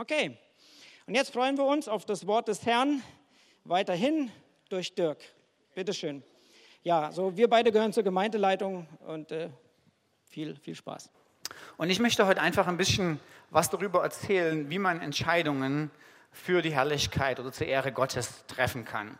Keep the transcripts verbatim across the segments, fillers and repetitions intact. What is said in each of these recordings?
Okay, und jetzt freuen wir uns auf das Wort des Herrn weiterhin durch Dirk. Bitteschön. Ja, so wir beide gehören zur Gemeindeleitung und äh, viel, viel Spaß. Und ich möchte heute einfach ein bisschen was darüber erzählen, wie man Entscheidungen für die Herrlichkeit oder zur Ehre Gottes treffen kann.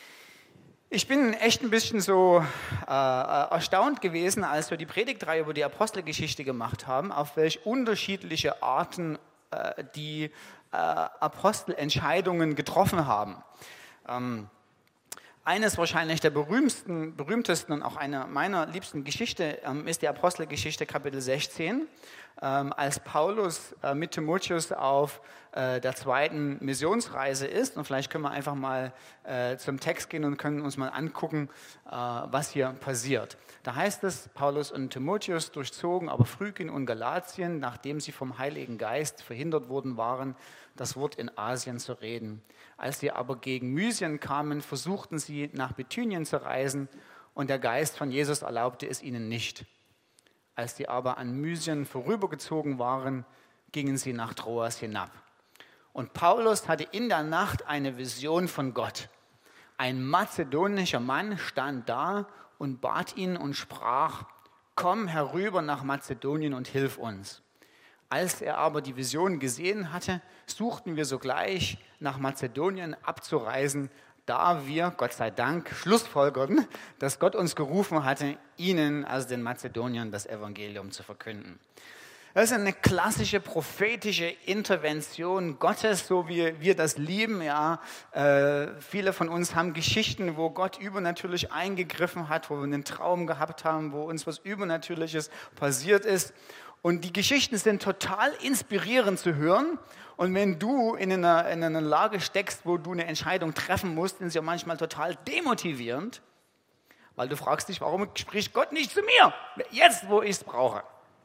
Ich bin echt ein bisschen so äh, erstaunt gewesen, als wir die Predigtreihe über die Apostelgeschichte gemacht haben, auf welche unterschiedliche Arten äh, die äh, Apostel Entscheidungen getroffen haben. Ähm, Eines wahrscheinlich der berühmtesten, berühmtesten und auch eine meiner liebsten Geschichte ähm, ist die Apostelgeschichte Kapitel sechzehn, ähm, als Paulus äh, mit Timotheus auf äh, der zweiten Missionsreise ist. Und vielleicht können wir einfach mal äh, zum Text gehen und können uns mal angucken, äh, was hier passiert. Da heißt es, Paulus und Timotheus durchzogen aber Phrygien und Galatien, nachdem sie vom Heiligen Geist verhindert worden waren, das Wort in Asien zu reden. Als sie aber gegen Mysien kamen, versuchten sie, nach Bithynien zu reisen, und der Geist von Jesus erlaubte es ihnen nicht. Als sie aber an Mysien vorübergezogen waren, gingen sie nach Troas hinab. Und Paulus hatte in der Nacht eine Vision von Gott. Ein mazedonischer Mann stand da und bat ihn und sprach: Komm herüber nach Mazedonien und hilf uns. Als er aber die Vision gesehen hatte, suchten wir sogleich nach Mazedonien abzureisen, da wir, Gott sei Dank, schlussfolgerten, dass Gott uns gerufen hatte, ihnen, also den Mazedoniern, das Evangelium zu verkünden. Das ist eine klassische prophetische Intervention Gottes, so wie wir das lieben. Ja, äh, viele von uns haben Geschichten, wo Gott übernatürlich eingegriffen hat, wo wir einen Traum gehabt haben, wo uns was Übernatürliches passiert ist. Und die Geschichten sind total inspirierend zu hören. Und wenn du in einer, in einer Lage steckst, wo du eine Entscheidung treffen musst, sind sie ja manchmal total demotivierend, weil du fragst dich, warum spricht Gott nicht zu mir, jetzt, wo ich es brauche.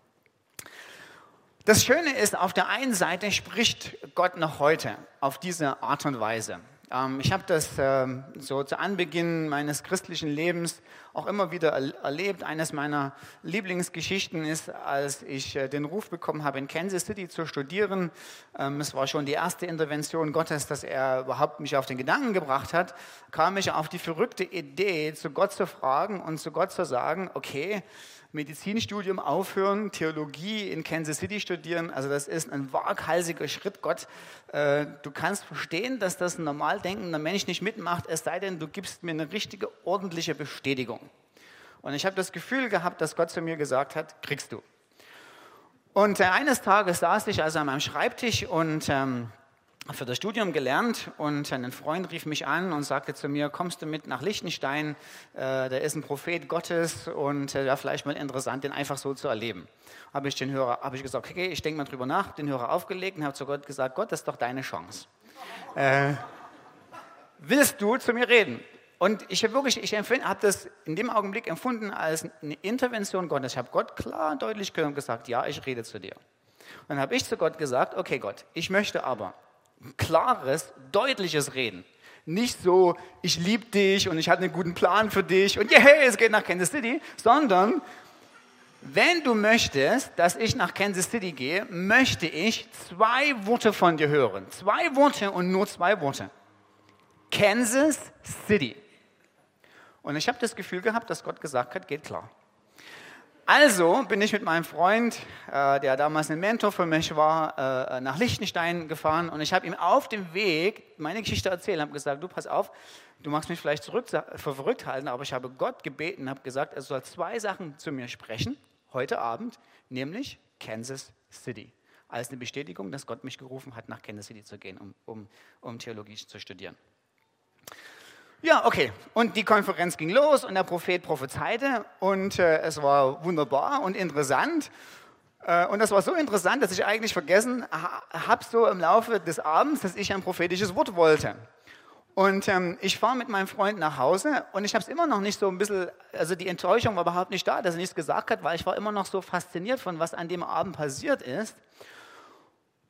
Das Schöne ist, auf der einen Seite spricht Gott noch heute auf diese Art und Weise. Ich habe das so zu Anbeginn meines christlichen Lebens auch immer wieder erlebt. Eines meiner Lieblingsgeschichten ist, als ich den Ruf bekommen habe, in Kansas City zu studieren. Es war schon die erste Intervention Gottes, dass er überhaupt mich auf den Gedanken gebracht hat, kam ich auf die verrückte Idee, zu Gott zu fragen und zu Gott zu sagen, okay, Medizinstudium aufhören, Theologie in Kansas City studieren, also das ist ein waghalsiger Schritt. Gott, äh, du kannst verstehen, dass das ein normal denkender Mensch nicht mitmacht, es sei denn, du gibst mir eine richtige, ordentliche Bestätigung. Und ich habe das Gefühl gehabt, dass Gott zu mir gesagt hat, kriegst du. Und äh, eines Tages saß ich also an meinem Schreibtisch und ähm, für das Studium gelernt, und ein Freund rief mich an und sagte zu mir, kommst du mit nach Liechtenstein, äh, der ist ein Prophet Gottes und äh, wäre vielleicht mal interessant, den einfach so zu erleben. Habe ich den Hörer, habe ich gesagt, okay, ich denke mal drüber nach, den Hörer aufgelegt und habe zu Gott gesagt, Gott, das ist doch deine Chance. Äh, willst du zu mir reden? Und ich habe wirklich, ich habe das in dem Augenblick empfunden als eine Intervention Gottes. Ich habe Gott klar und deutlich gesagt, ja, ich rede zu dir. Und dann habe ich zu Gott gesagt, okay Gott, ich möchte aber klares, deutliches Reden. Nicht so, ich liebe dich und ich habe einen guten Plan für dich und yeah, es geht nach Kansas City, sondern wenn du möchtest, dass ich nach Kansas City gehe, möchte ich zwei Worte von dir hören. Zwei Worte und nur zwei Worte. Kansas City. Und ich habe das Gefühl gehabt, dass Gott gesagt hat, geht klar. Also bin ich mit meinem Freund, äh, der damals ein Mentor für mich war, äh, nach Liechtenstein gefahren, und ich habe ihm auf dem Weg meine Geschichte erzählt, habe gesagt, du pass auf, du magst mich vielleicht zurück für verrückt halten, aber ich habe Gott gebeten, habe gesagt, er soll zwei Sachen zu mir sprechen, heute Abend, nämlich Kansas City, als eine Bestätigung, dass Gott mich gerufen hat, nach Kansas City zu gehen, um, um, um Theologie zu studieren. Ja, okay. Und die Konferenz ging los und der Prophet prophezeite und äh, es war wunderbar und interessant. Äh, und das war so interessant, dass ich eigentlich vergessen ha, habe so im Laufe des Abends, dass ich ein prophetisches Wort wollte. Und ähm, ich fahre mit meinem Freund nach Hause und ich habe es immer noch nicht so ein bisschen, also die Enttäuschung war überhaupt nicht da, dass er nichts gesagt hat, weil ich war immer noch so fasziniert von, was an dem Abend passiert ist.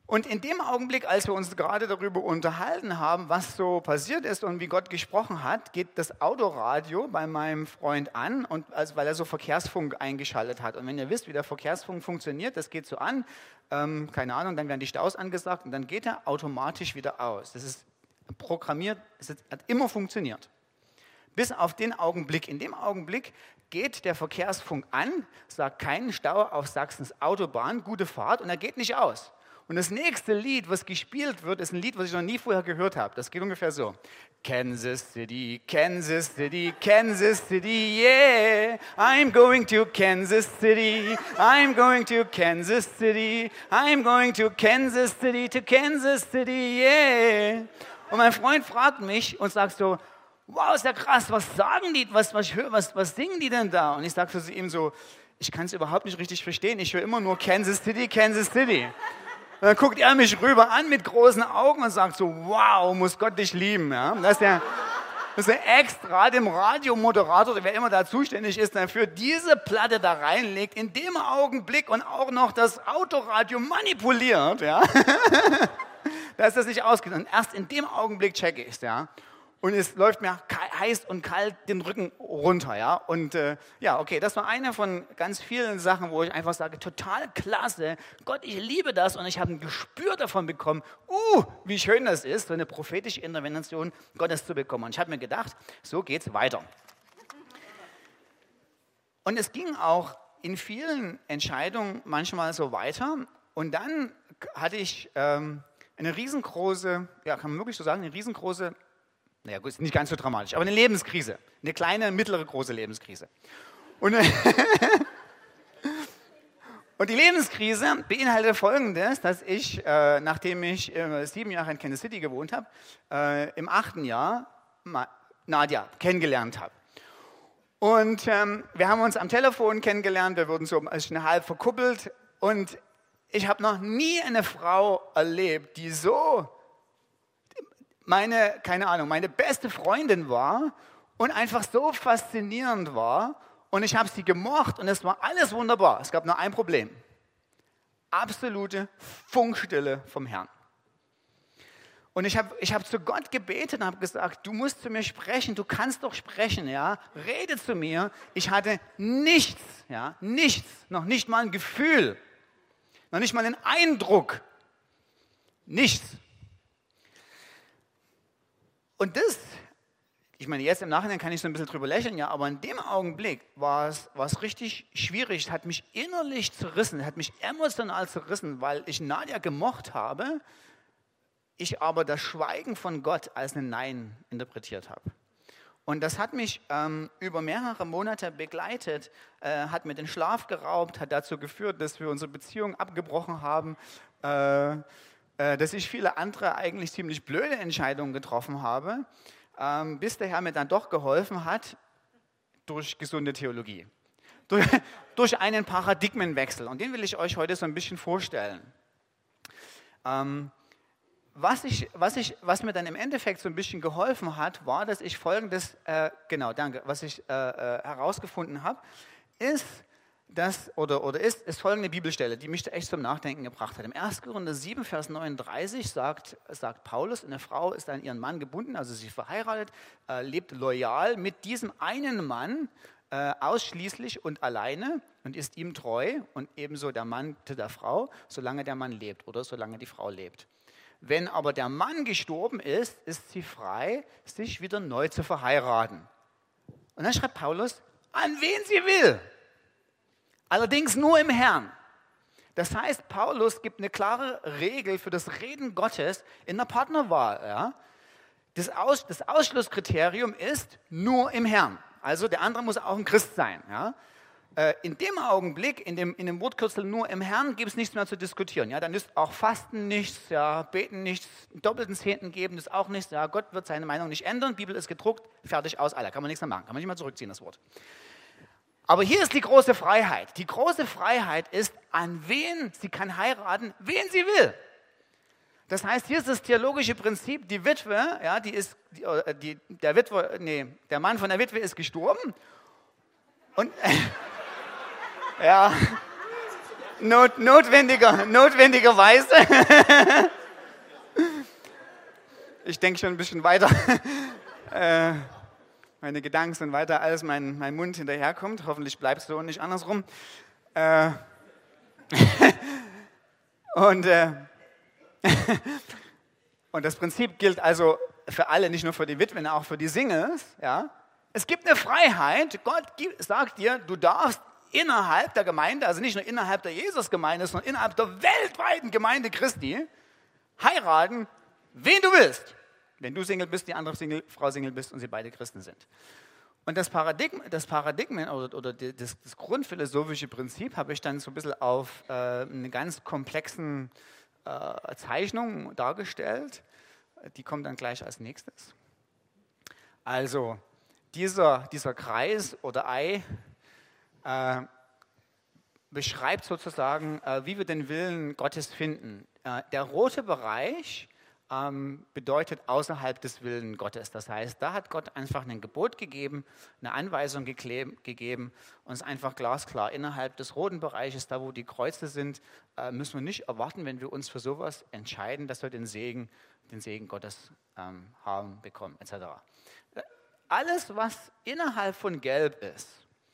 Und in dem Augenblick, als wir uns gerade darüber unterhalten haben, was so passiert ist und wie Gott gesprochen hat, geht das Autoradio bei meinem Freund an, und also weil er so Verkehrsfunk eingeschaltet hat. Und wenn ihr wisst, wie der Verkehrsfunk funktioniert, das geht so an, ähm, keine Ahnung, dann werden die Staus angesagt und dann geht er automatisch wieder aus. Das ist programmiert, es hat immer funktioniert. Bis auf den Augenblick. In dem Augenblick geht der Verkehrsfunk an, sagt keinen Stau auf Sachsens Autobahn, gute Fahrt, und er geht nicht aus. Und das nächste Lied, was gespielt wird, ist ein Lied, was ich noch nie vorher gehört habe. Das geht ungefähr so. Kansas City, Kansas City, Kansas City, yeah. I'm going to Kansas City, I'm going to Kansas City, I'm going to Kansas City, to Kansas City, yeah. Und mein Freund fragt mich und sagt so, wow, ist ja krass, was sagen die, was, was, was, was singen die denn da? Und ich sage zu ihm so, ich kann es überhaupt nicht richtig verstehen, ich höre immer nur Kansas City, Kansas City. Und dann guckt er mich rüber an mit großen Augen und sagt so, wow, muss Gott dich lieben. Ja? Das ist der, das ist der extra dem Radiomoderator, wer immer da zuständig ist, dafür diese Platte da reinlegt, in dem Augenblick und auch noch das Autoradio manipuliert, ja? dass das nicht ausgeht. Und erst in dem Augenblick checke ich es, ja. Und es läuft mir heiß und kalt den Rücken runter, ja. Und äh, ja, okay, das war eine von ganz vielen Sachen, wo ich einfach sage, total klasse, Gott, ich liebe das, und ich habe ein Gespür davon bekommen, uh, wie schön das ist, so eine prophetische Intervention Gottes zu bekommen. Und ich habe mir gedacht, so geht's weiter. Und es ging auch in vielen Entscheidungen manchmal so weiter. Und dann hatte ich ähm, eine riesengroße, ja, kann man wirklich so sagen, eine riesengroße, naja gut, ist nicht ganz so dramatisch, aber eine Lebenskrise. Eine kleine, mittlere, große Lebenskrise. Und, und die Lebenskrise beinhaltet Folgendes, dass ich, äh, nachdem ich äh, sieben Jahre in Kansas City gewohnt habe, äh, im achten Jahr Nadja kennengelernt habe. Und ähm, wir haben uns am Telefon kennengelernt, wir wurden so also halb verkuppelt, und ich habe noch nie eine Frau erlebt, die so meine, keine Ahnung, meine beste Freundin war und einfach so faszinierend war, und ich habe sie gemocht und es war alles wunderbar. Es gab nur ein Problem. Absolute Funkstille vom Herrn. Und ich habe ich hab zu Gott gebetet und habe gesagt, du musst zu mir sprechen, du kannst doch sprechen, ja, rede zu mir. Ich hatte nichts, ja, nichts, noch nicht mal ein Gefühl, noch nicht mal einen Eindruck, nichts. Und das, ich meine, jetzt im Nachhinein kann ich so ein bisschen drüber lächeln, ja, aber in dem Augenblick war es, war es richtig schwierig, es hat mich innerlich zerrissen, es hat mich emotional zerrissen, weil ich Nadja gemocht habe, ich aber das Schweigen von Gott als ein Nein interpretiert habe. Und das hat mich ähm, über mehrere Monate begleitet, äh, hat mir den Schlaf geraubt, hat dazu geführt, dass wir unsere Beziehung abgebrochen haben, äh, dass ich viele andere eigentlich ziemlich blöde Entscheidungen getroffen habe, ähm, bis der Herr mir dann doch geholfen hat durch gesunde Theologie, durch, durch einen Paradigmenwechsel. Und den will ich euch heute so ein bisschen vorstellen. Ähm, was, ich, was, ich, was mir dann im Endeffekt so ein bisschen geholfen hat, war, dass ich Folgendes, äh, genau, danke, was ich äh, äh, herausgefunden habe, ist, Das, oder, oder ist, ist folgende Bibelstelle, die mich da echt zum Nachdenken gebracht hat. Im ersten Korinther sieben, Vers neununddreißig sagt, sagt Paulus, eine Frau ist an ihren Mann gebunden, also sie ist verheiratet, äh, lebt loyal mit diesem einen Mann äh, ausschließlich und alleine und ist ihm treu, und ebenso der Mann zu der Frau, solange der Mann lebt oder solange die Frau lebt. Wenn aber der Mann gestorben ist, ist sie frei, sich wieder neu zu verheiraten. Und dann schreibt Paulus, an wen sie will. Allerdings nur im Herrn. Das heißt, Paulus gibt eine klare Regel für das Reden Gottes in der Partnerwahl. Ja? Das, Aus, das Ausschlusskriterium ist nur im Herrn. Also der andere muss auch ein Christ sein. Ja? In dem Augenblick, in dem, in dem Wortkürzel nur im Herrn, gibt es nichts mehr zu diskutieren. Ja? Dann ist auch Fasten nichts, ja, Beten nichts, doppelten Zehnten geben ist auch nichts. Ja? Gott wird seine Meinung nicht ändern, Bibel ist gedruckt, fertig, aus, aller. Kann man nichts mehr machen, kann man nicht mehr zurückziehen, das Wort. Aber hier ist die große Freiheit. Die große Freiheit ist, an wen sie kann heiraten, wen sie will. Das heißt, hier ist das theologische Prinzip, die Witwe, ja, die ist, die, die, der Witwe, nee, der Mann von der Witwe ist gestorben. Und, äh, ja, not, notwendiger, notwendigerweise. Ich denke schon ein bisschen weiter. äh, meine Gedanken sind weiter, als mein, mein Mund hinterherkommt. Hoffentlich bleibt es so und nicht andersrum. Äh, und, äh, und das Prinzip gilt also für alle, nicht nur für die Witwen, auch für die Singles. Ja? Es gibt eine Freiheit. Gott gibt, sagt dir, du darfst innerhalb der Gemeinde, also nicht nur innerhalb der Jesus-Gemeinde, sondern innerhalb der weltweiten Gemeinde Christi, heiraten, wen du willst. Wenn du Single bist, die andere Single, Frau Single bist und sie beide Christen sind. Und das Paradigma, das Paradigma oder, oder das, das grundphilosophische Prinzip habe ich dann so ein bisschen auf äh, eine ganz komplexen äh, Zeichnung dargestellt. Die kommt dann gleich als nächstes. Also dieser, dieser Kreis oder Ei äh, beschreibt sozusagen, äh, wie wir den Willen Gottes finden. Äh, der rote Bereich ähm, bedeutet außerhalb des Willens Gottes. Das heißt, da hat Gott einfach ein Gebot gegeben, eine Anweisung gekleb, gegeben und es ist einfach glasklar. Innerhalb des roten Bereiches, da wo die Kreuze sind, äh, müssen wir nicht erwarten, wenn wir uns für sowas entscheiden, dass wir den Segen, den Segen Gottes ähm, haben, bekommen, et cetera. Alles, was innerhalb von Gelb ist,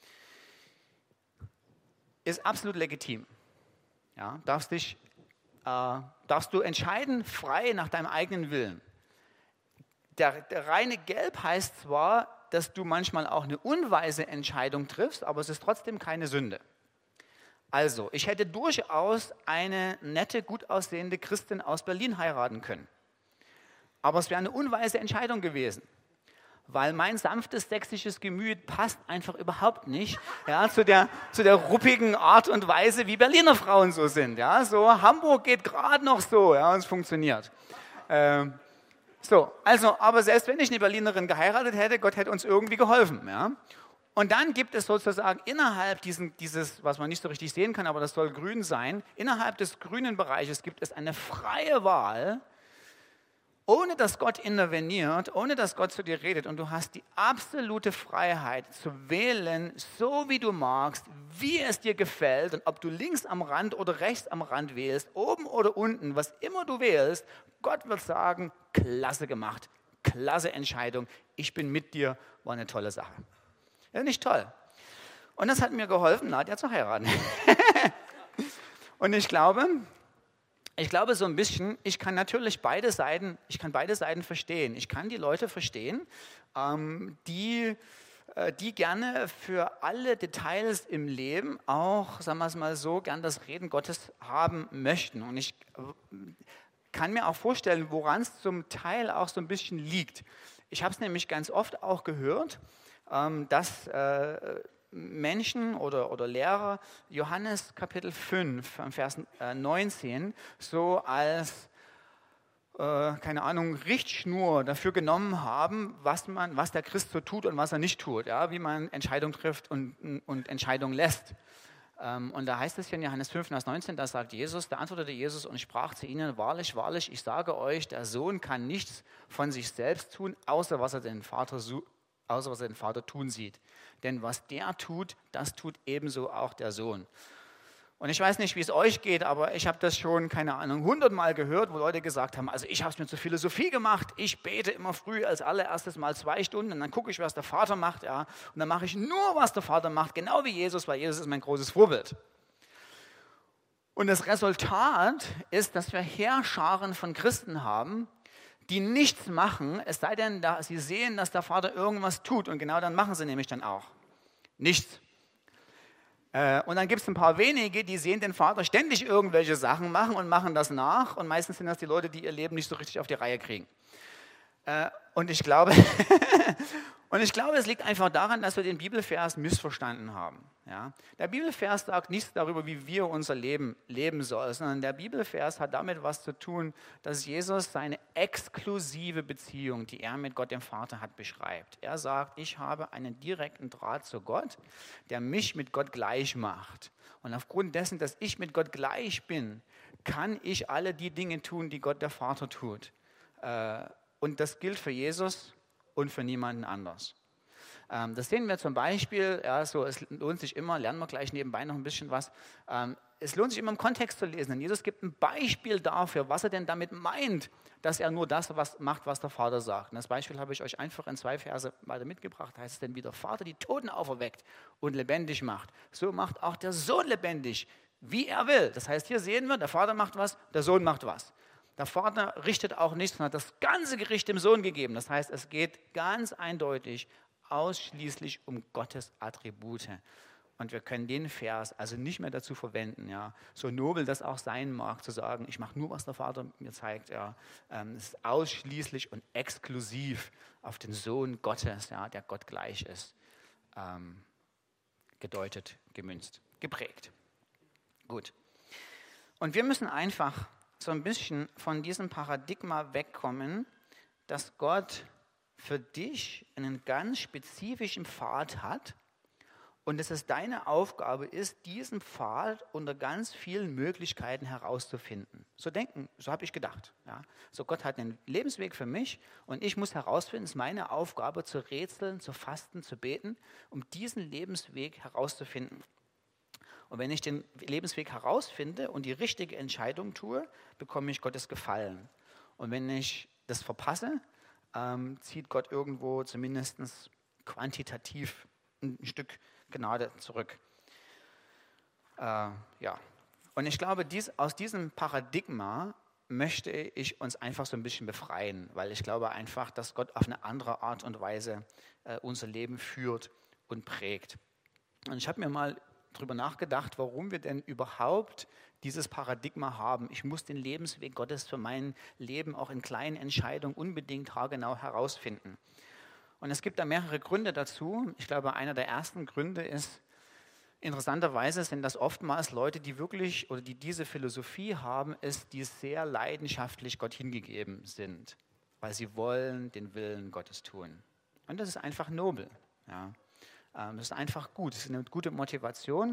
ist absolut legitim. Ja, darfst, dich, äh, darfst du entscheiden, frei nach deinem eigenen Willen. Der, der reine Gelb heißt zwar, dass du manchmal auch eine unweise Entscheidung triffst, aber es ist trotzdem keine Sünde. Also, ich hätte durchaus eine nette, gut aussehende Christin aus Berlin heiraten können. Aber es wäre eine unweise Entscheidung gewesen. Weil mein sanftes, sächsisches Gemüt passt einfach überhaupt nicht ja, zu, der, zu der ruppigen Art und Weise, wie Berliner Frauen so sind. Ja. So, Hamburg geht gerade noch so, ja, und es funktioniert. Ähm, so, also, aber selbst wenn ich eine Berlinerin geheiratet hätte, Gott hätte uns irgendwie geholfen. Ja. Und dann gibt es sozusagen innerhalb diesen, dieses, was man nicht so richtig sehen kann, aber das soll grün sein, innerhalb des grünen Bereiches gibt es eine freie Wahl, ohne dass Gott interveniert, ohne dass Gott zu dir redet und du hast die absolute Freiheit zu wählen, so wie du magst, wie es dir gefällt und ob du links am Rand oder rechts am Rand wählst, oben oder unten, was immer du wählst, Gott wird sagen, klasse gemacht, klasse Entscheidung, ich bin mit dir, war eine tolle Sache. Ja, nicht toll. Und das hat mir geholfen, Nadja zu heiraten. Und ich glaube, Ich glaube so ein bisschen, ich kann natürlich beide Seiten, ich kann beide Seiten verstehen. Ich kann die Leute verstehen, ähm, die, äh, die gerne für alle Details im Leben auch, sagen wir es mal so, gern das Reden Gottes haben möchten. Und ich äh, kann mir auch vorstellen, woran es zum Teil auch so ein bisschen liegt. Ich habe es nämlich ganz oft auch gehört, ähm, dass äh, Menschen oder, oder Lehrer Johannes Kapitel fünf, Vers neunzehn, so als, äh, keine Ahnung, Richtschnur dafür genommen haben, was, man, was der Christ so tut und was er nicht tut, ja, wie man Entscheidungen trifft und, und Entscheidungen lässt. Ähm, und da heißt es hier in Johannes fünf, Vers neunzehn, da sagt Jesus, da antwortete Jesus und sprach zu ihnen, wahrlich, wahrlich, ich sage euch, der Sohn kann nichts von sich selbst tun, außer was er den Vater sucht, außer was er den Vater tun sieht. Denn was der tut, das tut ebenso auch der Sohn. Und ich weiß nicht, wie es euch geht, aber ich habe das schon, keine Ahnung, hundertmal gehört, wo Leute gesagt haben, also ich habe es mir zur Philosophie gemacht, ich bete immer früh als allererstes mal zwei Stunden und dann gucke ich, was der Vater macht, ja, und dann mache ich nur, was der Vater macht, genau wie Jesus, weil Jesus ist mein großes Vorbild. Und das Resultat ist, dass wir Heerscharen von Christen haben, die nichts machen, es sei denn, dass sie sehen, dass der Vater irgendwas tut. Und genau dann machen sie nämlich dann auch nichts. Äh, und dann gibt es ein paar wenige, die sehen den Vater ständig irgendwelche Sachen machen und machen das nach. Und meistens sind das die Leute, die ihr Leben nicht so richtig auf die Reihe kriegen. Äh, und ich glaube, und ich glaube, es liegt einfach daran, dass wir den Bibelvers missverstanden haben. Ja? Der Bibelvers sagt nichts darüber, wie wir unser Leben leben sollen, sondern der Bibelvers hat damit was zu tun, dass Jesus seine exklusive Beziehung, die er mit Gott dem Vater hat, beschreibt. Er sagt, ich habe einen direkten Draht zu Gott, der mich mit Gott gleich macht. Und aufgrund dessen, dass ich mit Gott gleich bin, kann ich alle die Dinge tun, die Gott der Vater tut. Und das gilt für Jesus und für niemanden anders. Ähm, das sehen wir zum Beispiel, ja, so, es lohnt sich immer, lernen wir gleich nebenbei noch ein bisschen was. Ähm, es lohnt sich immer im Kontext zu lesen, denn Jesus gibt ein Beispiel dafür, was er denn damit meint, dass er nur das was macht, was der Vater sagt. Und das Beispiel habe ich euch einfach in zwei Verse weiter mitgebracht. Da heißt es denn, wie der Vater die Toten auferweckt und lebendig macht, so macht auch der Sohn lebendig, wie er will. Das heißt, hier sehen wir, der Vater macht was, der Sohn macht was. Der Vater richtet auch nichts und hat das ganze Gericht dem Sohn gegeben. Das heißt, es geht ganz eindeutig ausschließlich um Gottes Attribute. Und wir können den Vers also nicht mehr dazu verwenden, ja, so nobel das auch sein mag, zu sagen, ich mache nur, was der Vater mir zeigt. Ja. Ähm, es ist ausschließlich und exklusiv auf den Sohn Gottes, ja, der Gott gleich ist, ähm, gedeutet, gemünzt, geprägt. Gut. Und wir müssen einfach so ein bisschen von diesem Paradigma wegkommen, dass Gott für dich einen ganz spezifischen Pfad hat, und dass es deine Aufgabe ist, diesen Pfad unter ganz vielen Möglichkeiten herauszufinden. So denken, so habe ich gedacht. Ja. So, Gott hat einen Lebensweg für mich und ich muss herausfinden, es ist meine Aufgabe, zu rätseln, zu fasten, zu beten, um diesen Lebensweg herauszufinden. Und wenn ich den Lebensweg herausfinde und die richtige Entscheidung tue, bekomme ich Gottes Gefallen. Und wenn ich das verpasse, ähm, zieht Gott irgendwo zumindest quantitativ ein Stück Gnade zurück. Äh, ja. Und ich glaube, dies, aus diesem Paradigma möchte ich uns einfach so ein bisschen befreien, weil ich glaube einfach, dass Gott auf eine andere Art und Weise äh, unser Leben führt und prägt. Und ich habe mir mal darüber nachgedacht, warum wir denn überhaupt dieses Paradigma haben. Ich muss den Lebensweg Gottes für mein Leben auch in kleinen Entscheidungen unbedingt haargenau herausfinden. Und es gibt da mehrere Gründe dazu. Ich glaube, einer der ersten Gründe ist, interessanterweise sind das oftmals Leute, die wirklich oder die diese Philosophie haben, ist, die sehr leidenschaftlich Gott hingegeben sind, weil sie wollen den Willen Gottes tun. Und das ist einfach nobel. Ja. Das ist einfach gut, das ist eine gute Motivation.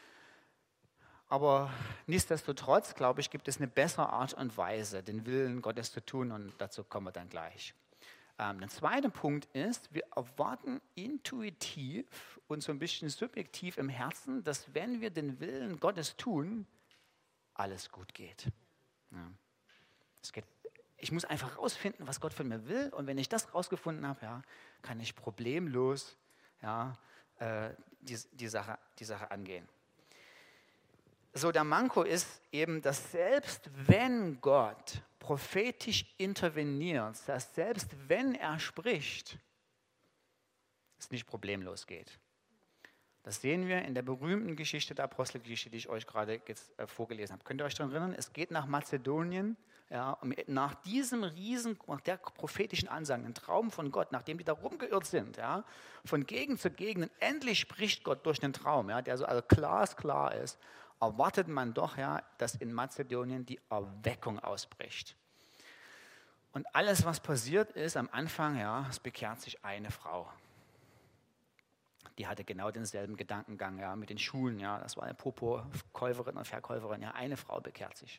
Aber nichtsdestotrotz, glaube ich, gibt es eine bessere Art und Weise, den Willen Gottes zu tun, und dazu kommen wir dann gleich. Ähm, der zweite Punkt ist, wir erwarten intuitiv und so ein bisschen subjektiv im Herzen, dass wenn wir den Willen Gottes tun, alles gut geht. Ja. Es geht ich muss einfach rausfinden, was Gott von mir will, und wenn ich das rausgefunden habe, ja, kann ich problemlos ja, äh, die, die, Sache, die Sache angehen. So, der Manko ist eben, dass selbst wenn Gott prophetisch interveniert, dass selbst wenn er spricht, es nicht problemlos geht. Das sehen wir in der berühmten Geschichte der Apostelgeschichte, die ich euch gerade jetzt äh, vorgelesen habe. Könnt ihr euch daran erinnern? Es geht nach Mazedonien. Ja, und nach diesem riesen, nach der prophetischen Ansage, ein Traum von Gott, nachdem die da rumgeirrt sind, ja, von Gegend zu Gegend, und endlich spricht Gott durch den Traum, ja, der so also glasklar ist, erwartet man doch, ja, dass in Mazedonien die Erweckung ausbricht. Und alles, was passiert ist am Anfang, ja, es bekehrt sich eine Frau. Die hatte genau denselben Gedankengang, ja, mit den Schuhen, ja, das war eine Popo-Käuferin und Verkäuferin, ja, eine Frau bekehrt sich.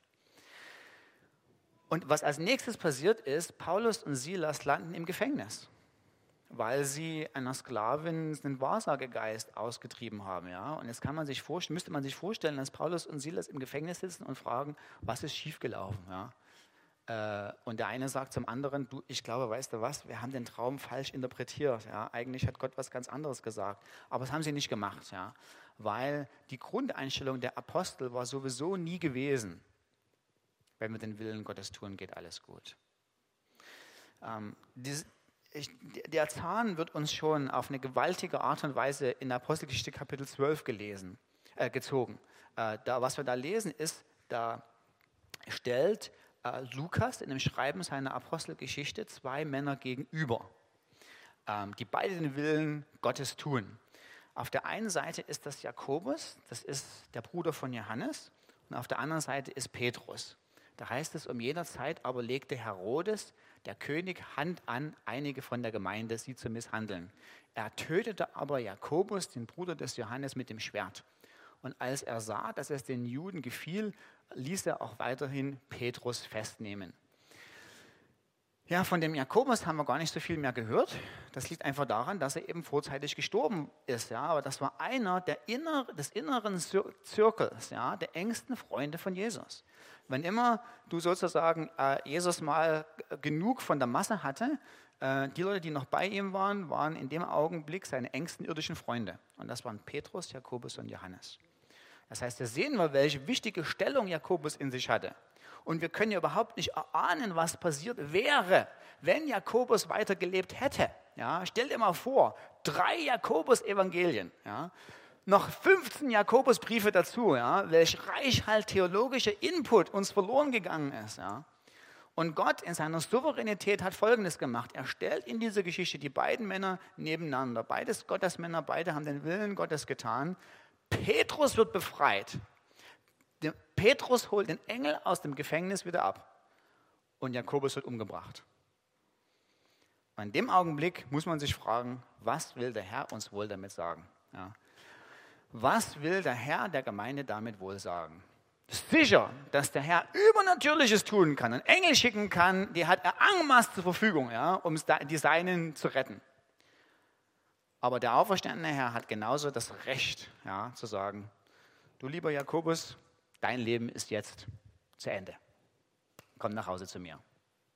Und was als nächstes passiert ist, Paulus und Silas landen im Gefängnis, weil sie einer Sklavin den Wahrsagegeist ausgetrieben haben. Ja? Und jetzt kann man sich vorstellen, müsste man sich vorstellen, dass Paulus und Silas im Gefängnis sitzen und fragen, was ist schiefgelaufen? Ja? Äh, und der eine sagt zum anderen, du, ich glaube, weißt du was, wir haben den Traum falsch interpretiert. Ja? Eigentlich hat Gott was ganz anderes gesagt, aber das haben sie nicht gemacht, ja? Weil die Grundeinstellung der Apostel war sowieso nie gewesen, wenn wir den Willen Gottes tun, geht alles gut. Ähm, dies, ich, der Zahn wird uns schon auf eine gewaltige Art und Weise in der Apostelgeschichte Kapitel zwölf gelesen, äh, gezogen. Äh, da, was wir da lesen ist, da stellt äh, Lukas in dem Schreiben seiner Apostelgeschichte zwei Männer gegenüber, ähm, die beide den Willen Gottes tun. Auf der einen Seite ist das Jakobus, das ist der Bruder von Johannes, und auf der anderen Seite ist Petrus. Da heißt es, um jener Zeit aber legte Herodes, der König, Hand an, einige von der Gemeinde, sie zu misshandeln. Er tötete aber Jakobus, den Bruder des Johannes, mit dem Schwert. Und als er sah, dass es den Juden gefiel, ließ er auch weiterhin Petrus festnehmen. Ja, von dem Jakobus haben wir gar nicht so viel mehr gehört. Das liegt einfach daran, dass er eben vorzeitig gestorben ist. Ja, aber das war einer der inner, des inneren Zirkels, ja, der engsten Freunde von Jesus. Wenn immer du sozusagen äh, Jesus mal genug von der Masse hatte, äh, die Leute, die noch bei ihm waren, waren in dem Augenblick seine engsten irdischen Freunde. Und das waren Petrus, Jakobus und Johannes. Das heißt, da sehen wir, welche wichtige Stellung Jakobus in sich hatte. Und wir können ja überhaupt nicht erahnen, was passiert wäre, wenn Jakobus weitergelebt hätte. Ja, stell dir mal vor, drei Jakobus-Evangelien, ja, noch fünfzehn Jakobusbriefe dazu, ja, welch reichhaltig theologischer Input uns verloren gegangen ist. Ja. Und Gott in seiner Souveränität hat Folgendes gemacht. Er stellt in dieser Geschichte die beiden Männer nebeneinander. Beides Gottesmänner, beide haben den Willen Gottes getan. Petrus wird befreit. Petrus holt den Engel aus dem Gefängnis wieder ab und Jakobus wird umgebracht. Und in dem Augenblick muss man sich fragen, was will der Herr uns wohl damit sagen? Ja. Was will der Herr der Gemeinde damit wohl sagen? Sicher, dass der Herr Übernatürliches tun kann, einen Engel schicken kann, die hat er en masse zur Verfügung, ja, um die Seinen zu retten. Aber der auferstandene Herr hat genauso das Recht, ja, zu sagen, du lieber Jakobus, dein Leben ist jetzt zu Ende. Komm nach Hause zu mir.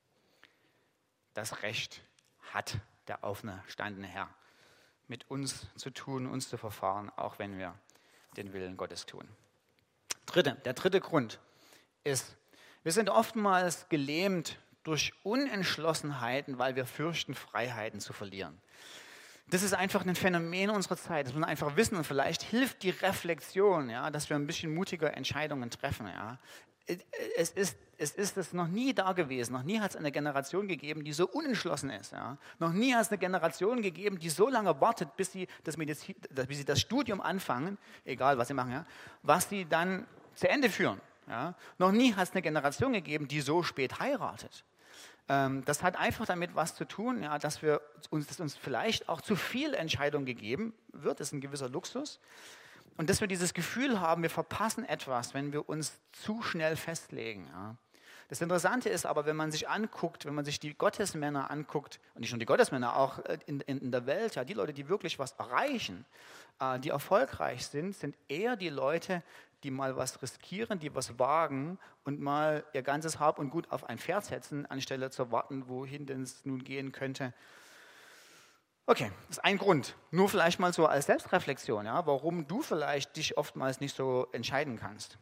Das Recht hat der auferstandene Herr, mit uns zu tun, uns zu verfahren, auch wenn wir den Willen Gottes tun. Dritte, der dritte Grund ist, wir sind oftmals gelähmt durch Unentschlossenheiten, weil wir fürchten, Freiheiten zu verlieren. Das ist einfach ein Phänomen unserer Zeit, das muss man einfach wissen und vielleicht hilft die Reflexion, ja, dass wir ein bisschen mutiger Entscheidungen treffen. Ja. Es ist, es ist das noch nie da gewesen, noch nie hat es eine Generation gegeben, die so unentschlossen ist. Ja. Noch nie hat es eine Generation gegeben, die so lange wartet, bis sie das, Medizin, bis sie das Studium anfangen, egal was sie machen, ja, was sie dann zu Ende führen. Ja. Noch nie hat es eine Generation gegeben, die so spät heiratet. Das hat einfach damit was zu tun, ja, dass, wir uns, dass uns vielleicht auch zu viel Entscheidung gegeben wird, das ist ein gewisser Luxus. Und dass wir dieses Gefühl haben, wir verpassen etwas, wenn wir uns zu schnell festlegen. Ja. Das Interessante ist aber, wenn man sich anguckt, wenn man sich die Gottesmänner anguckt, und nicht nur die Gottesmänner, auch in, in, in der Welt, ja, die Leute, die wirklich was erreichen, äh, die erfolgreich sind, sind eher die Leute, die mal was riskieren, die was wagen und mal ihr ganzes Hab und Gut auf ein Pferd setzen, anstelle zu warten, wohin es nun gehen könnte. Okay, das ist ein Grund. Nur vielleicht mal so als Selbstreflexion, ja, warum du vielleicht dich oftmals nicht so entscheiden kannst.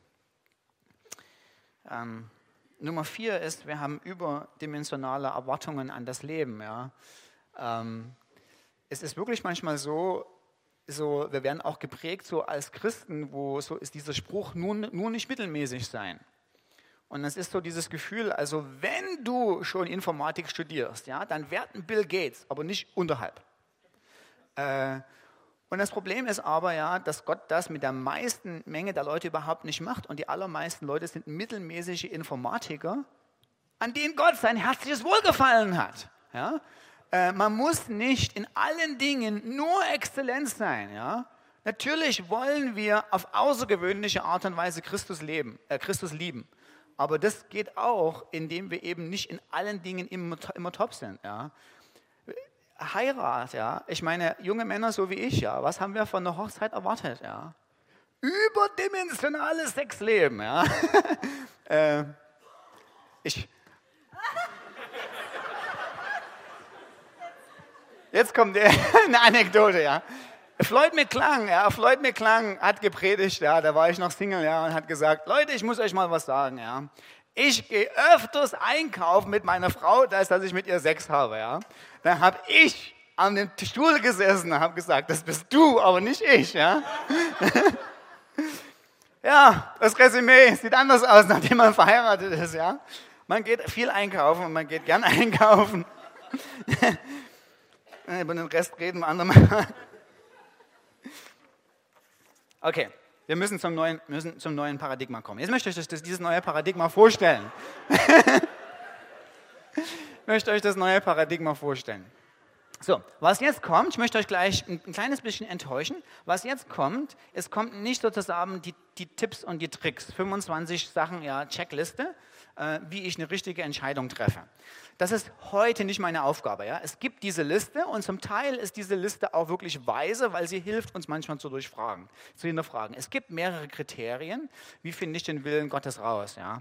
Ähm, Nummer vier ist, wir haben überdimensionale Erwartungen an das Leben. Ja. Ähm, es ist wirklich manchmal so, So, wir werden auch geprägt so als Christen, wo so ist dieser Spruch, nur, nur nicht mittelmäßig sein. Und es ist so dieses Gefühl, also wenn du schon Informatik studierst, ja, dann werd ein Bill Gates, aber nicht unterhalb. Äh, und das Problem ist aber, ja, dass Gott das mit der meisten Menge der Leute überhaupt nicht macht und die allermeisten Leute sind mittelmäßige Informatiker, an denen Gott sein herzliches Wohlgefallen hat. Ja? Man muss nicht in allen Dingen nur exzellent sein. Ja? Natürlich wollen wir auf außergewöhnliche Art und Weise Christus, leben, äh, Christus lieben. Aber das geht auch, indem wir eben nicht in allen Dingen immer, immer top sind. Ja? Heirat, ja. Ich meine, junge Männer so wie ich, ja. Was haben wir von einer Hochzeit erwartet? Ja? Überdimensionales Sexleben. Ja? äh, ich... Jetzt kommt eine Anekdote, ja. Floyd McClung, ja, Floyd McClung hat gepredigt, ja, da war ich noch Single, ja, und hat gesagt, Leute, ich muss euch mal was sagen, ja. Ich gehe öfters einkaufen mit meiner Frau, als dass ich mit ihr Sex habe, ja. Dann habe ich an dem Stuhl gesessen und habe gesagt, das bist du, aber nicht ich, ja. Ja, das Resümee sieht anders aus, nachdem man verheiratet ist, ja. Man geht viel einkaufen und man geht gern einkaufen. Über den Rest reden wir andermal. Okay, wir müssen zum neuen, müssen zum neuen Paradigma kommen. Jetzt möchte ich euch das, dieses neue Paradigma vorstellen. Ich möchte euch das neue Paradigma vorstellen. So, was jetzt kommt, ich möchte euch gleich ein, ein kleines bisschen enttäuschen. Was jetzt kommt, es kommt nicht sozusagen die, die Tipps und die Tricks, fünfundzwanzig Sachen, ja, Checkliste, äh, wie ich eine richtige Entscheidung treffe. Das ist heute nicht meine Aufgabe. Ja? Es gibt diese Liste und zum Teil ist diese Liste auch wirklich weise, weil sie hilft uns manchmal zu durchfragen, zu hinterfragen. Es gibt mehrere Kriterien, wie finde ich den Willen Gottes raus. Ja?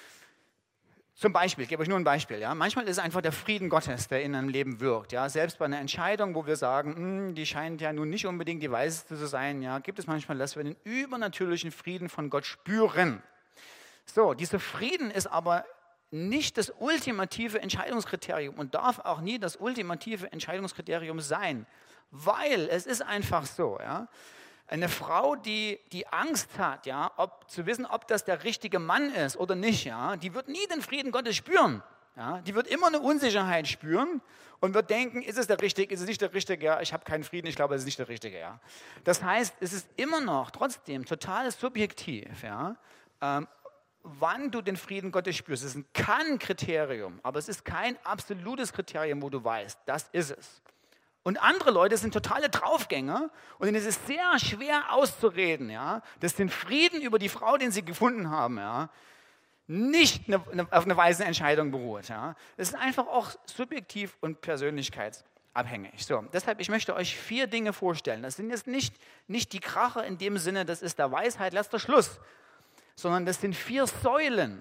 Zum Beispiel, ich gebe euch nur ein Beispiel. Ja? Manchmal ist es einfach der Frieden Gottes, der in einem Leben wirkt. Ja? Selbst bei einer Entscheidung, wo wir sagen, die scheint ja nun nicht unbedingt die weiseste zu sein, ja? Gibt es manchmal, dass wir den übernatürlichen Frieden von Gott spüren. So, dieser Frieden ist aber nicht das ultimative Entscheidungskriterium und darf auch nie das ultimative Entscheidungskriterium sein, weil es ist einfach so, ja, eine Frau, die, die Angst hat, ja, ob, zu wissen, ob das der richtige Mann ist oder nicht, ja, die wird nie den Frieden Gottes spüren. Ja, die wird immer eine Unsicherheit spüren und wird denken, ist es der Richtige, ist es nicht der Richtige, ja, ich habe keinen Frieden, ich glaube, es ist nicht der Richtige. Ja. Das heißt, es ist immer noch trotzdem total subjektiv, ja, ähm, wann du den Frieden Gottes spürst. Es ist ein Kann-Kriterium, aber es ist kein absolutes Kriterium, wo du weißt, das ist es. Und andere Leute sind totale Draufgänger und es ist sehr schwer auszureden, ja, dass den Frieden über die Frau, den sie gefunden haben, ja, nicht eine, eine, auf eine weise Entscheidung beruht. Ja. Es ist einfach auch subjektiv und persönlichkeitsabhängig. So, deshalb, ich möchte euch vier Dinge vorstellen. Das sind jetzt nicht, nicht die Kracher in dem Sinne, das ist der Weisheit letzter Schluss, sondern das sind vier Säulen,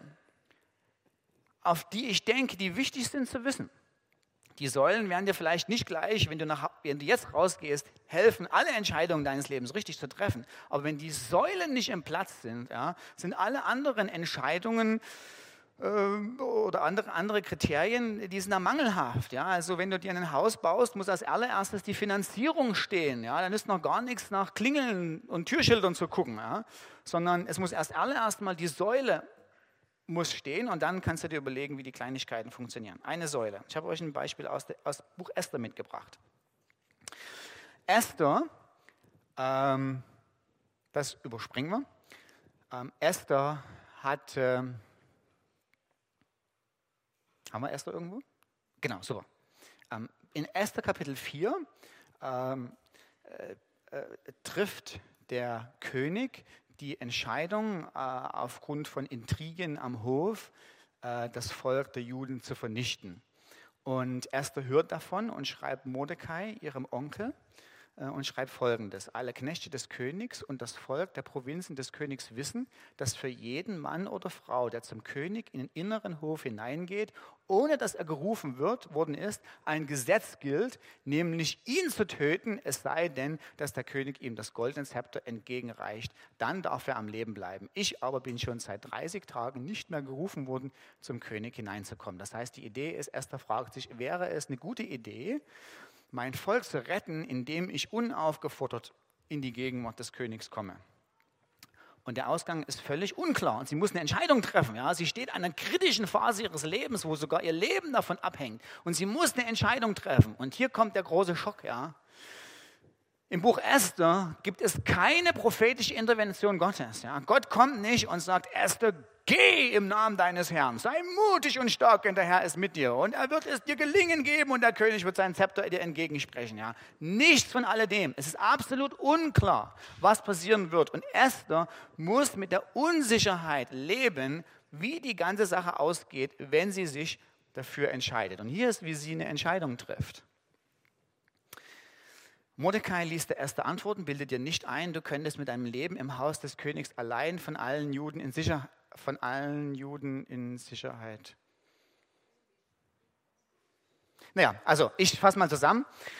auf die ich denke, die wichtig sind zu wissen. Die Säulen werden dir vielleicht nicht gleich, wenn du, nach, wenn du jetzt rausgehst, helfen, alle Entscheidungen deines Lebens richtig zu treffen. Aber wenn die Säulen nicht im Platz sind, ja, sind alle anderen Entscheidungen äh, oder andere, andere Kriterien, die sind da mangelhaft. Ja. Also wenn du dir ein Haus baust, muss als allererstes die Finanzierung stehen. Ja. Dann ist noch gar nichts nach Klingeln und Türschildern zu gucken, ja. Sondern es muss erst allererst mal die Säule muss stehen und dann kannst du dir überlegen, wie die Kleinigkeiten funktionieren. Eine Säule. Ich habe euch ein Beispiel aus dem Buch Esther mitgebracht. Esther, ähm, das überspringen wir. Ähm, Esther hat, ähm, haben wir Esther irgendwo? Genau, super. Ähm, in Esther Kapitel vier ähm, äh, äh, trifft der König die Entscheidung, äh, aufgrund von Intrigen am Hof, äh, das Volk der Juden zu vernichten. Und Esther hört davon und schreibt Mordecai, ihrem Onkel, äh, und schreibt Folgendes. Alle Knechte des Königs und das Volk der Provinzen des Königs wissen, dass für jeden Mann oder Frau, der zum König in den inneren Hof hineingeht, ohne dass er gerufen wird, worden ist, ein Gesetz gilt, nämlich ihn zu töten, es sei denn, dass der König ihm das goldene Zepter entgegenreicht. Dann darf er am Leben bleiben. Ich aber bin schon seit dreißig Tagen nicht mehr gerufen worden, zum König hineinzukommen. Das heißt, die Idee ist, Esther fragt sich, wäre es eine gute Idee, mein Volk zu retten, indem ich unaufgefordert in die Gegenwart des Königs komme? Und der Ausgang ist völlig unklar. Und sie muss eine Entscheidung treffen. Ja? Sie steht an einer kritischen Phase ihres Lebens, wo sogar ihr Leben davon abhängt. Und sie muss eine Entscheidung treffen. Und hier kommt der große Schock. Ja? Im Buch Esther gibt es keine prophetische Intervention Gottes. Ja? Gott kommt nicht und sagt, Esther, geh im Namen deines Herrn. Sei mutig und stark, denn der Herr ist mit dir. Und er wird es dir gelingen geben und der König wird sein Zepter dir entgegensprechen. Ja? Nichts von alledem. Es ist absolut unklar, was passieren wird. Und Esther muss mit der Unsicherheit leben, wie die ganze Sache ausgeht, wenn sie sich dafür entscheidet. Und hier ist, wie sie eine Entscheidung trifft. Mordecai ließ der Esther antworten, bilde dir nicht ein, du könntest mit deinem Leben im Haus des Königs allein von allen Juden in Sicherheit von allen Juden in Sicherheit. Naja, also ich fasse mal zusammen.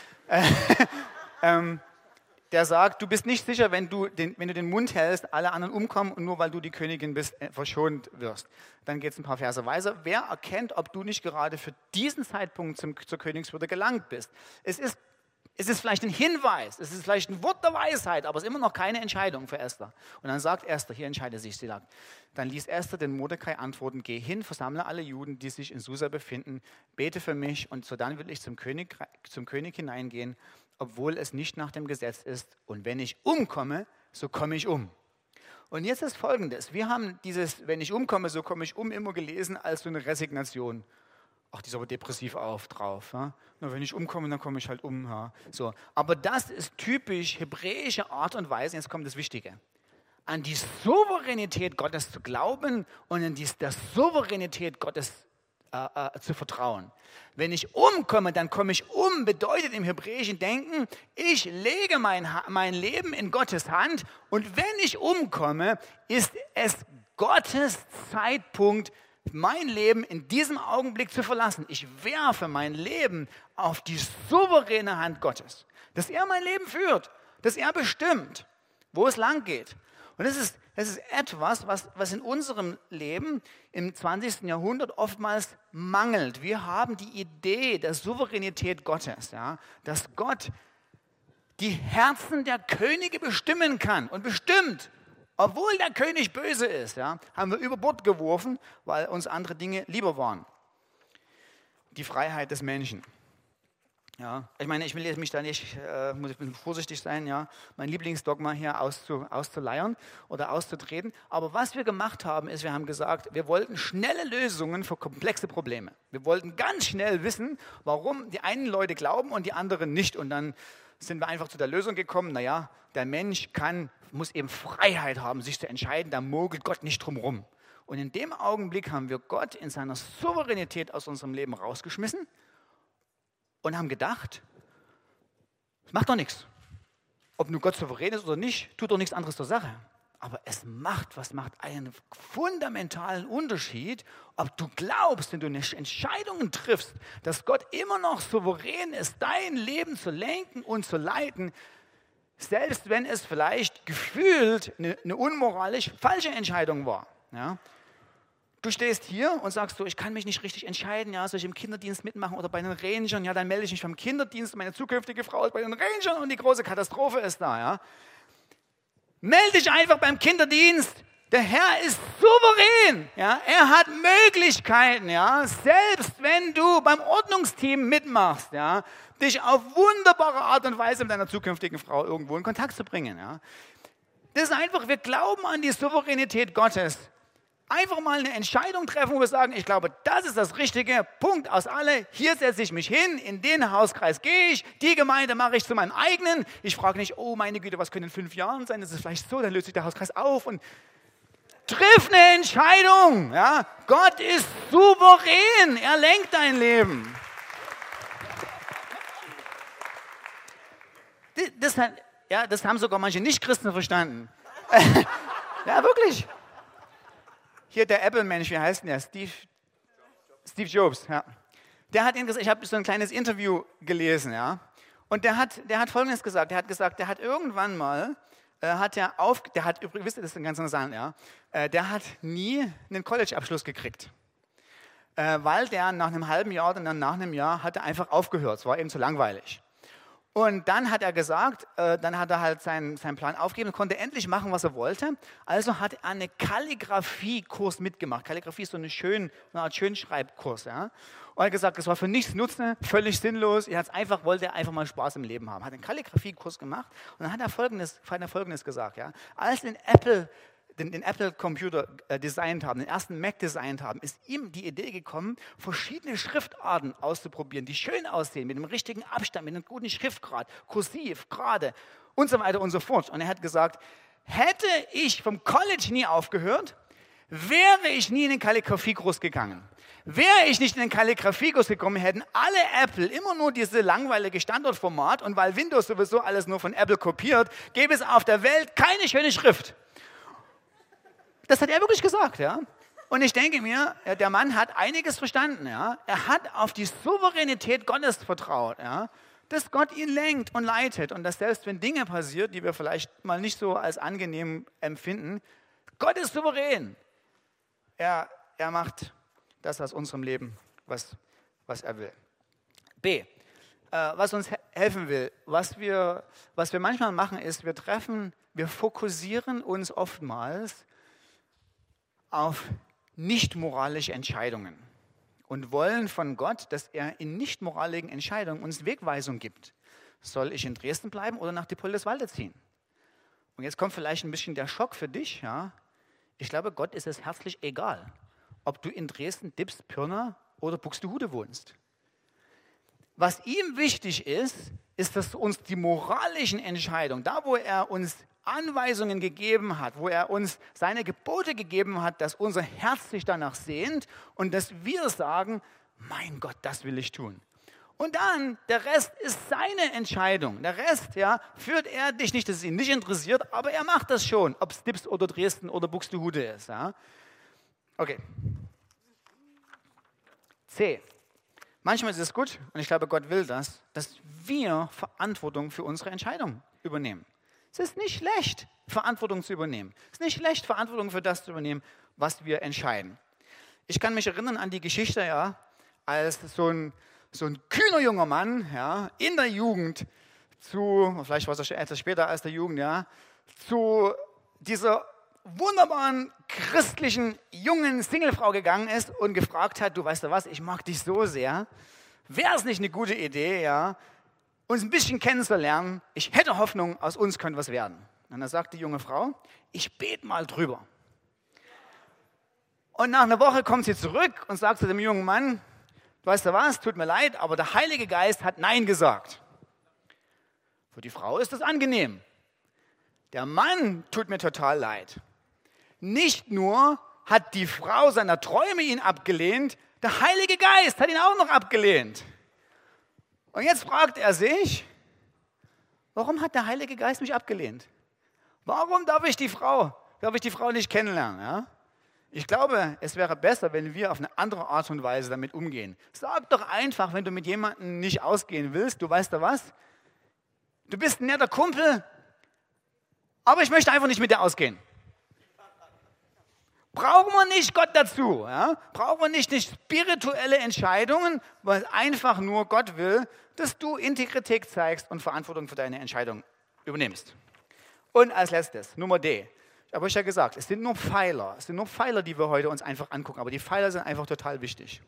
ähm, der sagt, du bist nicht sicher, wenn du, den, wenn du den Mund hältst, alle anderen umkommen und nur weil du die Königin bist, verschont wirst. Dann geht es ein paar Verse weiter. Wer erkennt, ob du nicht gerade für diesen Zeitpunkt zum, zur Königswürde gelangt bist? Es ist Es ist vielleicht ein Hinweis, es ist vielleicht ein Wort der Weisheit, aber es ist immer noch keine Entscheidung für Esther. Und dann sagt Esther, hier entscheidet sich, sie sagt, dann ließ Esther den Mordecai antworten, geh hin, versammle alle Juden, die sich in Susa befinden, bete für mich und sodann will ich zum König, zum König hineingehen, obwohl es nicht nach dem Gesetz ist. Und wenn ich umkomme, so komme ich um. Und jetzt ist Folgendes, wir haben dieses, wenn ich umkomme, so komme ich um, immer gelesen als so eine Resignation. Ach, die ist aber depressiv auf, drauf. Ja? Na, wenn ich umkomme, dann komme ich halt um. Ja? So. Aber das ist typisch hebräische Art und Weise, jetzt kommt das Wichtige, an die Souveränität Gottes zu glauben und in die, der Souveränität Gottes äh, äh, zu vertrauen. Wenn ich umkomme, dann komme ich um, bedeutet im hebräischen Denken, ich lege mein, mein Leben in Gottes Hand und wenn ich umkomme, ist es Gottes Zeitpunkt, mein Leben in diesem Augenblick zu verlassen. Ich werfe mein Leben auf die souveräne Hand Gottes, dass er mein Leben führt, dass er bestimmt, wo es lang geht. Und das ist, das ist etwas, was, was in unserem Leben im zwanzigsten Jahrhundert oftmals mangelt. Wir haben die Idee der Souveränität Gottes, ja, dass Gott die Herzen der Könige bestimmen kann und bestimmt. Obwohl der König böse ist, ja, haben wir über Bord geworfen, weil uns andere Dinge lieber waren. Die Freiheit des Menschen. Ja, ich meine, ich will jetzt mich da nicht, äh, muss ich ein bisschen vorsichtig sein, ja, mein Lieblingsdogma hier auszu, auszuleiern oder auszutreten. Aber was wir gemacht haben, ist, wir haben gesagt, wir wollten schnelle Lösungen für komplexe Probleme. Wir wollten ganz schnell wissen, warum die einen Leute glauben und die anderen nicht. Und dann sind wir einfach zu der Lösung gekommen, naja, der Mensch kann, muss eben Freiheit haben, sich zu entscheiden, da mogelt Gott nicht drum rum. Und in dem Augenblick haben wir Gott in seiner Souveränität aus unserem Leben rausgeschmissen und haben gedacht, es macht doch nichts. Ob nun Gott souverän ist oder nicht, tut doch nichts anderes zur Sache. Aber es macht, was macht einen fundamentalen Unterschied, ob du glaubst, wenn du Entscheidungen triffst, dass Gott immer noch souverän ist, dein Leben zu lenken und zu leiten, selbst wenn es vielleicht gefühlt eine, eine unmoralisch falsche Entscheidung war. Ja? Du stehst hier und sagst so, ich kann mich nicht richtig entscheiden, ja, soll ich im Kinderdienst mitmachen oder bei den Rangern, ja, dann melde ich mich beim Kinderdienst, meine zukünftige Frau ist bei den Rangern und die große Katastrophe ist da, ja. Melde dich einfach beim Kinderdienst. Der Herr ist souverän. Ja? Er hat Möglichkeiten, ja? Selbst wenn du beim Ordnungsteam mitmachst, ja? Dich auf wunderbare Art und Weise mit deiner zukünftigen Frau irgendwo in Kontakt zu bringen. Ja? Das ist einfach, wir glauben an die Souveränität Gottes. Einfach mal eine Entscheidung treffen, wo wir sagen, ich glaube, das ist das Richtige, Punkt aus alle, hier setze ich mich hin, in den Hauskreis gehe ich, die Gemeinde mache ich zu meinem eigenen. Ich frage nicht, oh meine Güte, was können in fünf Jahren sein, das ist vielleicht so, dann löst sich der Hauskreis auf und triff eine Entscheidung. Ja? Gott ist souverän, er lenkt dein Leben. Das, das, ja, das haben sogar manche Nichtchristen verstanden. Ja, wirklich. Hier der Apple-Mensch, wie heißt denn der? Steve, Steve Jobs. Ja. Der hat ihn gesagt, ich habe so ein kleines Interview gelesen, ja. Und der hat, der hat Folgendes gesagt. Der hat gesagt, der hat irgendwann mal, äh, hat er auf, der hat übrigens, wisst ihr, das ist ein ganz interessant, ja. Äh, der hat nie einen College-Abschluss gekriegt, äh, weil der nach einem halben Jahr und dann nach einem Jahr hat er einfach aufgehört. Es war eben zu langweilig. Und dann hat er gesagt, äh, dann hat er halt seinen, seinen Plan aufgegeben und konnte endlich machen, was er wollte. Also hat er einen Kalligrafie-Kurs mitgemacht. Kalligrafie ist so eine, schön, eine Art Schönschreibkurs. Ja? Und er hat gesagt, das war für nichts nutzen, völlig sinnlos. Er hat's einfach, wollte einfach mal Spaß im Leben haben. Hat einen Kalligrafie-Kurs gemacht und dann hat er Folgendes, hat er Folgendes gesagt. Ja? Als in Apple den, den Apple-Computer äh, designt haben, den ersten Mac designt haben, ist ihm die Idee gekommen, verschiedene Schriftarten auszuprobieren, die schön aussehen, mit dem richtigen Abstand, mit einem guten Schriftgrad, kursiv, gerade und so weiter und so fort. Und er hat gesagt, hätte ich vom College nie aufgehört, wäre ich nie in den Kalligrafiekurs gegangen. Wäre ich nicht in den Kalligrafiekurs gekommen, hätten alle Apple immer nur diese langweilige Standardformat und weil Windows sowieso alles nur von Apple kopiert, gäbe es auf der Welt keine schöne Schrift. Das hat er wirklich gesagt, ja. Und ich denke mir, der Mann hat einiges verstanden, ja. Er hat auf die Souveränität Gottes vertraut, ja. Dass Gott ihn lenkt und leitet und dass selbst wenn Dinge passieren, die wir vielleicht mal nicht so als angenehm empfinden, Gott ist souverän. Er, er macht das aus unserem Leben, was, was er will. B. Äh, was uns he- helfen will, was wir, was wir manchmal machen, ist, wir treffen, wir fokussieren uns oftmals auf nicht-moralische Entscheidungen und wollen von Gott, dass er in nicht-moraligen Entscheidungen uns Wegweisung gibt. Soll ich in Dresden bleiben oder nach Diepoldeswalde ziehen? Und jetzt kommt vielleicht ein bisschen der Schock für dich. Ja? Ich glaube, Gott ist es herzlich egal, ob du in Dresden, Dips, Pirna oder Buxtehude wohnst. was ihm wichtig ist, ist, dass uns die moralischen Entscheidungen, da wo er uns Anweisungen gegeben hat, wo er uns seine Gebote gegeben hat, dass unser Herz sich danach sehnt und dass wir sagen, mein Gott, das will ich tun. Und dann, der Rest ist seine Entscheidung. Der Rest, ja, führt er dich nicht, dass es ihn nicht interessiert, aber er macht das schon, ob es Dips oder Dresden oder Buxtehude ist. Ja. Okay. C. Manchmal ist es gut, und ich glaube, Gott will das, dass wir Verantwortung für unsere Entscheidung übernehmen. Es ist nicht schlecht, Verantwortung zu übernehmen. Es ist nicht schlecht, Verantwortung für das zu übernehmen, was wir entscheiden. Ich kann mich erinnern an die Geschichte, ja, als so ein, so ein kühner junger Mann, ja, in der Jugend zu, vielleicht war es schon etwas später als der Jugend, ja, zu dieser wunderbaren christlichen jungen Singlefrau gegangen ist und gefragt hat, du weißt du was, ich mag dich so sehr, wäre es nicht eine gute Idee, ja, uns ein bisschen kennenzulernen, ich hätte Hoffnung, aus uns könnte was werden. Und dann sagt die junge Frau, ich bete mal drüber. Und nach einer Woche kommt sie zurück und sagt zu dem jungen Mann, du weißt du was, tut mir leid, aber der Heilige Geist hat Nein gesagt. Für die Frau ist das angenehm. Der Mann tut mir total leid. Nicht nur hat die Frau seiner Träume ihn abgelehnt, der Heilige Geist hat ihn auch noch abgelehnt. Und jetzt fragt er sich, warum hat der Heilige Geist mich abgelehnt? Warum darf ich die Frau, darf ich die Frau nicht kennenlernen? Ja? Ich glaube, es wäre besser, wenn wir auf eine andere Art und Weise damit umgehen. Sag doch einfach, wenn du mit jemandem nicht ausgehen willst, du weißt doch was, du bist ein netter Kumpel, aber ich möchte einfach nicht mit dir ausgehen. Brauchen wir nicht Gott dazu. Ja? Brauchen wir nicht, nicht spirituelle Entscheidungen, weil einfach nur Gott will, dass du Integrität zeigst und Verantwortung für deine Entscheidung übernimmst. Und als letztes, Nummer D. Ich habe euch ja gesagt, es sind nur Pfeiler. Es sind nur Pfeiler, die wir heute uns einfach angucken. Aber die Pfeiler sind einfach total wichtig.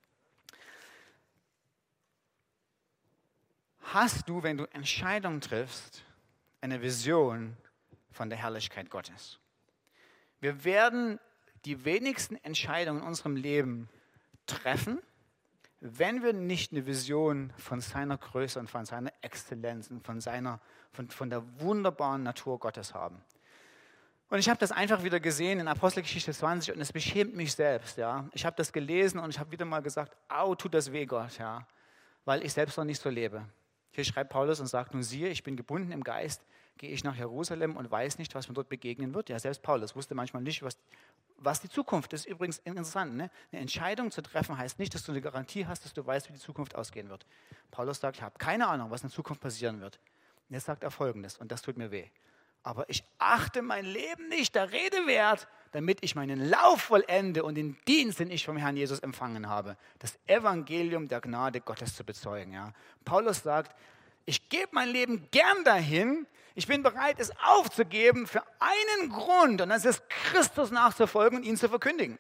Hast du, wenn du Entscheidungen triffst, eine Vision von der Herrlichkeit Gottes? Wir werden die wenigsten Entscheidungen in unserem Leben treffen, wenn wir nicht eine Vision von seiner Größe und von seiner Exzellenz und von, seiner, von, von der wunderbaren Natur Gottes haben. Und ich habe das einfach wieder gesehen in Apostelgeschichte zwanzig und es beschämt mich selbst. Ja. Ich habe das gelesen und ich habe wieder mal gesagt, au, tut das weh, Gott, ja, weil ich selbst noch nicht so lebe. Hier schreibt Paulus und sagt, nun siehe, ich bin gebunden im Geist, gehe ich nach Jerusalem und weiß nicht, was mir dort begegnen wird. Ja, selbst Paulus wusste manchmal nicht, was, was die Zukunft ist. Übrigens interessant, ne? Eine Entscheidung zu treffen heißt nicht, dass du eine Garantie hast, dass du weißt, wie die Zukunft ausgehen wird. Paulus sagt, ich habe keine Ahnung, was in der Zukunft passieren wird. Und jetzt sagt er Folgendes, und das tut mir weh. Aber ich achte mein Leben nicht der Rede wert, damit ich meinen Lauf vollende und den Dienst, den ich vom Herrn Jesus empfangen habe, das Evangelium der Gnade Gottes zu bezeugen. Ja? Paulus sagt, ich gebe mein Leben gern dahin, ich bin bereit, es aufzugeben für einen Grund, und das ist Christus nachzufolgen und ihn zu verkündigen.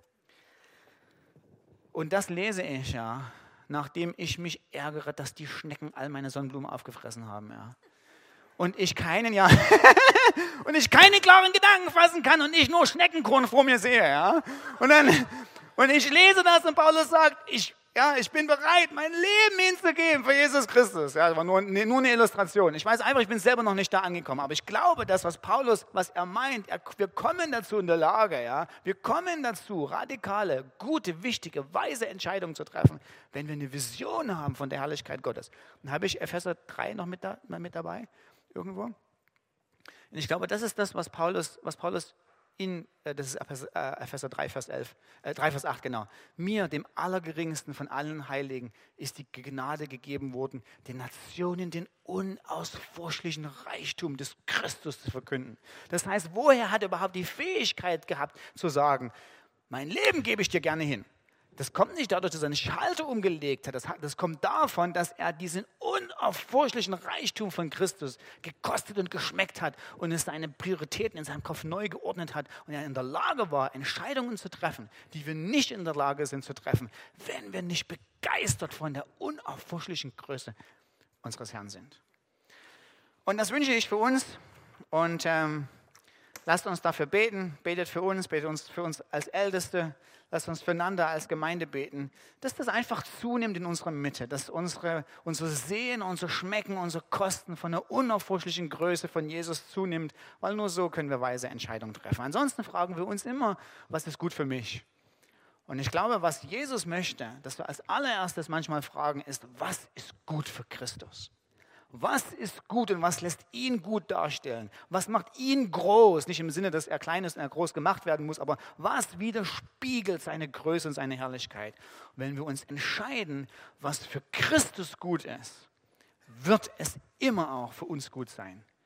Und das lese ich, ja, nachdem ich mich ärgere, dass die Schnecken all meine Sonnenblumen aufgefressen haben. Ja. Und ich keinen, ja, und ich keine klaren Gedanken fassen kann und ich nur Schneckenkronen vor mir sehe. Ja. Und, dann, und ich lese das und Paulus sagt, ich Ja, ich bin bereit, mein Leben hinzugeben für Jesus Christus. Ja, das war nur, nur eine Illustration. Ich weiß einfach, ich bin selber noch nicht da angekommen. Aber ich glaube, das, was Paulus, was er meint, er, wir kommen dazu in der Lage, ja, wir kommen dazu, radikale, gute, wichtige, weise Entscheidungen zu treffen, wenn wir eine Vision haben von der Herrlichkeit Gottes. Dann habe ich Epheser drei noch mit, da, mit dabei, irgendwo. Und ich glaube, das ist das, was Paulus, was Paulus In, das ist Epheser drei, Vers elf, äh, drei, Vers acht, genau. Mir, dem Allergeringsten von allen Heiligen, ist die Gnade gegeben worden, den Nationen den unausforschlichen Reichtum des Christus zu verkünden. Das heißt, woher hat er überhaupt die Fähigkeit gehabt, zu sagen, mein Leben gebe ich dir gerne hin? Das kommt nicht dadurch, dass er einen Schalter umgelegt hat. Das, das kommt davon, dass er diesen unaufforschlichen Reichtum von Christus gekostet und geschmeckt hat und es seine Prioritäten in seinem Kopf neu geordnet hat und er in der Lage war, Entscheidungen zu treffen, die wir nicht in der Lage sind zu treffen, wenn wir nicht begeistert von der unaufforschlichen Größe unseres Herrn sind. Und das wünsche ich für uns. Und ähm, lasst uns dafür beten, betet für uns, betet uns für uns als Älteste, lasst uns füreinander als Gemeinde beten, dass das einfach zunimmt in unserer Mitte, dass unsere, unser Sehen, unser Schmecken, unser Kosten von der unaufforschlichen Größe von Jesus zunimmt, weil nur so können wir weise Entscheidungen treffen. Ansonsten fragen wir uns immer, was ist gut für mich? Und ich glaube, was Jesus möchte, dass wir als allererstes manchmal fragen, ist, was ist gut für Christus? Was ist gut und was lässt ihn gut darstellen? Was macht ihn groß? Nicht im Sinne, dass er klein ist und er groß gemacht werden muss, aber was widerspiegelt seine Größe und seine Herrlichkeit? Und wenn wir uns entscheiden, was für Christus gut ist, wird es immer auch für uns gut sein.